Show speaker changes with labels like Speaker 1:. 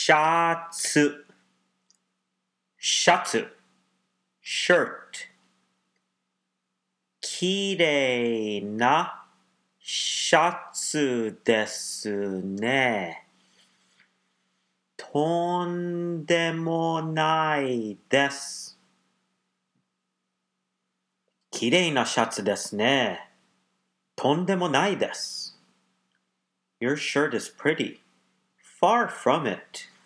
Speaker 1: シャツ、シャツ、shirt。きれいなシャツですね。とんでもないです。きれいなシャツですね。とんでもないです。Your shirt is pretty. Far from it.